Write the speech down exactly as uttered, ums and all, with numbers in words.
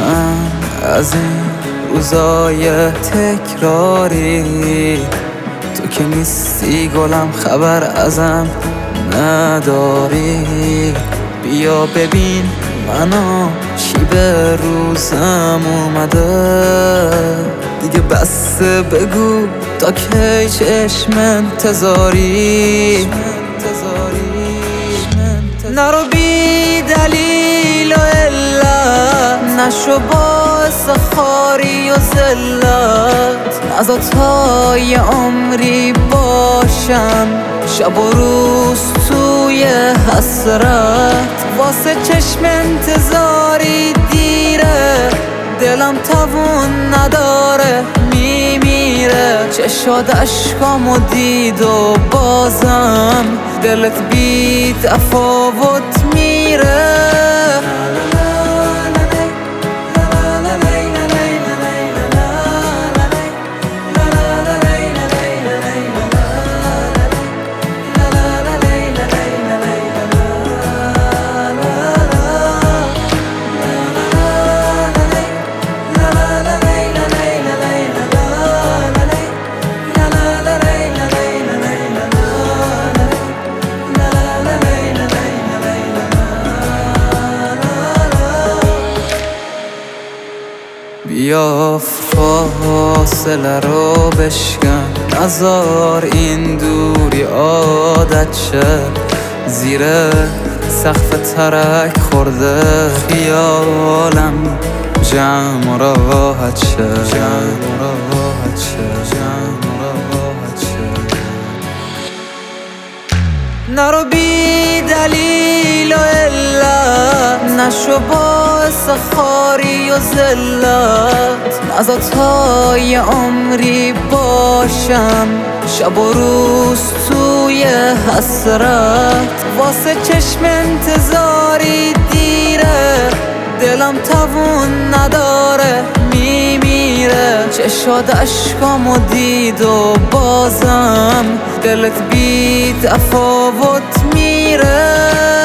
من از این روزای تکراری، تو که نیستی گلم خبر ازم نداری. بیا ببین منو چی به روزم اومده، دیگه بسته بگو تا کی چشم انتظاری. نرو بی دلیل و علت، نشو باعث خاری و ذلت. نذار تا یه عمری باشم شب و روز توی حسرت. واسه چشم انتظاری دیره، دلم توون نداره میمیره. چشاد اشکامو دید و بازم دلت بی تفاوت میره. بیا فاصله رو بشکن، نذار این دوری عادت شه. زیر سقف ترک خورده خیالم جمع و راحت شه، جمع و راحت شه، جمع و راحت شه. نرو بی دلیل و علت، نشو باعث خاری و ذلت. نذار تا یه عمری باشم شب و روز توی حسرت. واسه چشم انتظاری دیره، دلم توون نداره میمیره. چشاد اشکامو دید و بازم دلت بی تفاوت میره.